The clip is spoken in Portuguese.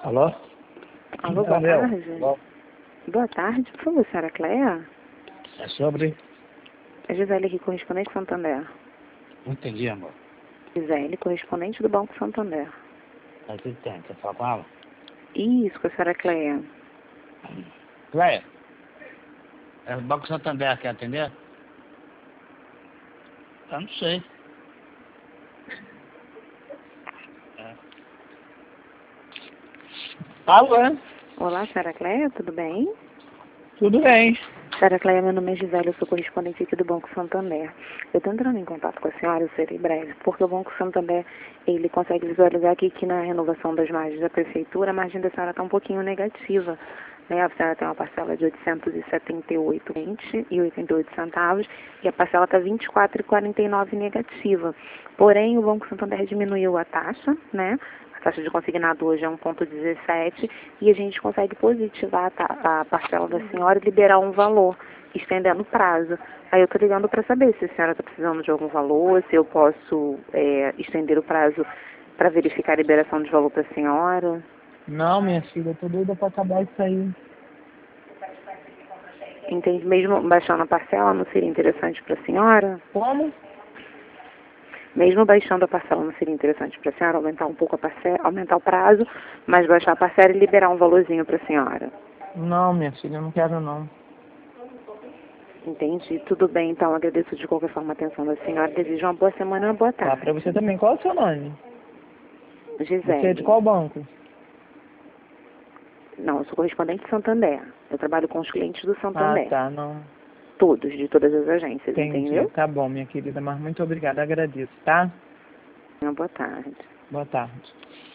Alô? Alô, boa tarde. Alô? Boa tarde, por favor, senhora Cléia. É sobre? É Gisele aqui, correspondente Santander. Não entendi, amor. Gisele, correspondente do Banco Santander. Mas o que tem? Quer falar com ela? Isso, com a senhora Cléia. Cleia, é o Banco Santander, quer atender? Eu não sei. Alô? Olá, senhora Cléia, tudo bem? Tudo bem. Senhora Cléia, meu nome é Gisele, eu sou correspondente aqui do Banco Santander. Eu estou entrando em contato com a senhora, eu serei breve, porque o Banco Santander, ele consegue visualizar aqui que na renovação das margens da prefeitura, a margem da senhora está um pouquinho negativa. Né? A senhora tem uma parcela de R$ 878,88 e a parcela está R$ 24,49 negativa. Porém, o Banco Santander diminuiu a taxa, né? A taxa de consignado hoje é 1,17 e a gente consegue positivar a parcela da senhora e liberar um valor, estendendo o prazo. Aí eu estou ligando para saber se a senhora está precisando de algum valor, se eu posso estender o prazo para verificar a liberação de valor para a senhora. Não, minha filha, eu tô doida pra acabar isso aí. Entende? Mesmo baixando a parcela, não seria interessante para a senhora? Como? Mesmo baixando a parcela, não seria interessante para a senhora aumentar um pouco a parcela, aumentar o prazo, mas baixar a parcela e liberar um valorzinho para a senhora? Não, minha filha, eu não quero não. Entendi. Tudo bem, então. Agradeço de qualquer forma a atenção da senhora. Desejo uma boa semana e uma boa Tá, tarde. pra você também. Qual é o seu nome? Você é de Gisele. qual banco? Não, eu sou correspondente de Santander. Eu trabalho com os clientes do Ah, Santander. tá, não. Todos, de todas as agências, Entendi. entendeu? Tá bom, minha querida, mas muito obrigada, agradeço, tá? Uma boa tarde. Boa tarde.